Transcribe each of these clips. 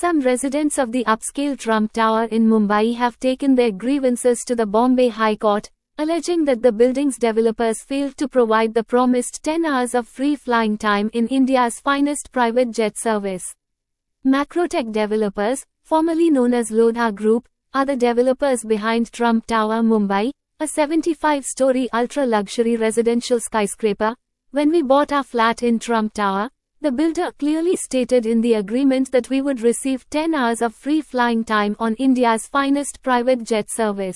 Some residents of the upscale Trump Tower in Mumbai have taken their grievances to the Bombay High Court, alleging that the building's developers failed to provide the promised 10 hours of free flying time in India's finest private jet service. Macrotech Developers, formerly known as Lodha Group, are the developers behind Trump Tower Mumbai, a 75-story ultra-luxury residential skyscraper. When we bought our flat in Trump Tower, the builder clearly stated in the agreement that we would receive 10 hours of free flying time on India's finest private jet service.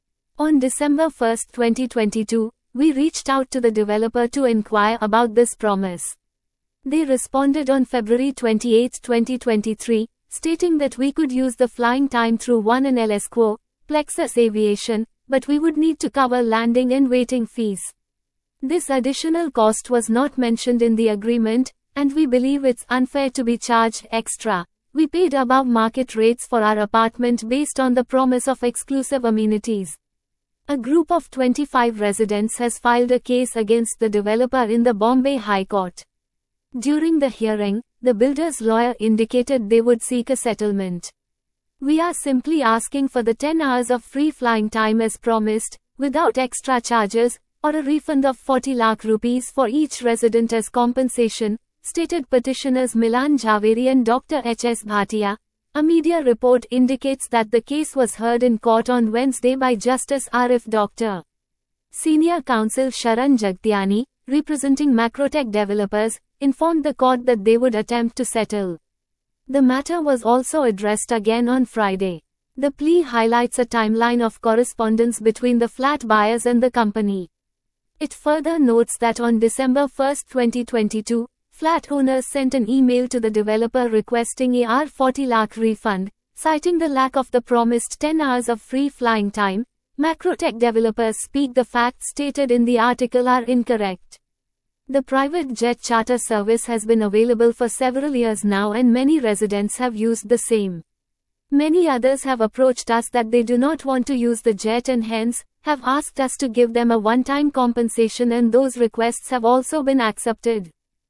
On December 1, 2022, we reached out to the developer to inquire about this promise. They responded on February 28, 2023, stating that we could use the flying time through 1&LS Quo, Plexus Aviation, but we would need to cover landing and waiting fees. This additional cost was not mentioned in the agreement, and we believe it's unfair to be charged extra. We paid above market rates for our apartment based on the promise of exclusive amenities. A group of 25 residents has filed a case against the developer in the Bombay High Court. During the hearing, the builder's lawyer indicated they would seek a settlement. We are simply asking for the 10 hours of free flying time as promised, without extra charges, or a refund of 40 lakh rupees for each resident as compensation, stated petitioners Milan Jhaveri and Dr. H.S. Bhatia. A media report indicates that the case was heard in court on Wednesday by Justice R.F. Dr. Senior Counsel Sharan Jagtiani, representing Macrotech Developers, informed the court that they would attempt to settle. The matter was also addressed again on Friday. The plea highlights a timeline of correspondence between the flat buyers and the company. It further notes that on December 1, 2022, flat owners sent an email to the developer requesting a 40 lakh refund, citing the lack of the promised 10 hours of free flying time. Macrotech Developers speak the facts stated in the article are incorrect. The private jet charter service has been available for several years now and many residents have used the same. Many others have approached us that they do not want to use the jet and hence, have asked us to give them a one-time compensation, and those requests have also been accepted.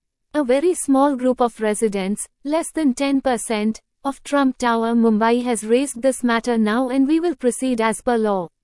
A very small group of residents, less than 10%, of Trump Tower Mumbai has raised this matter now, and we will proceed as per law.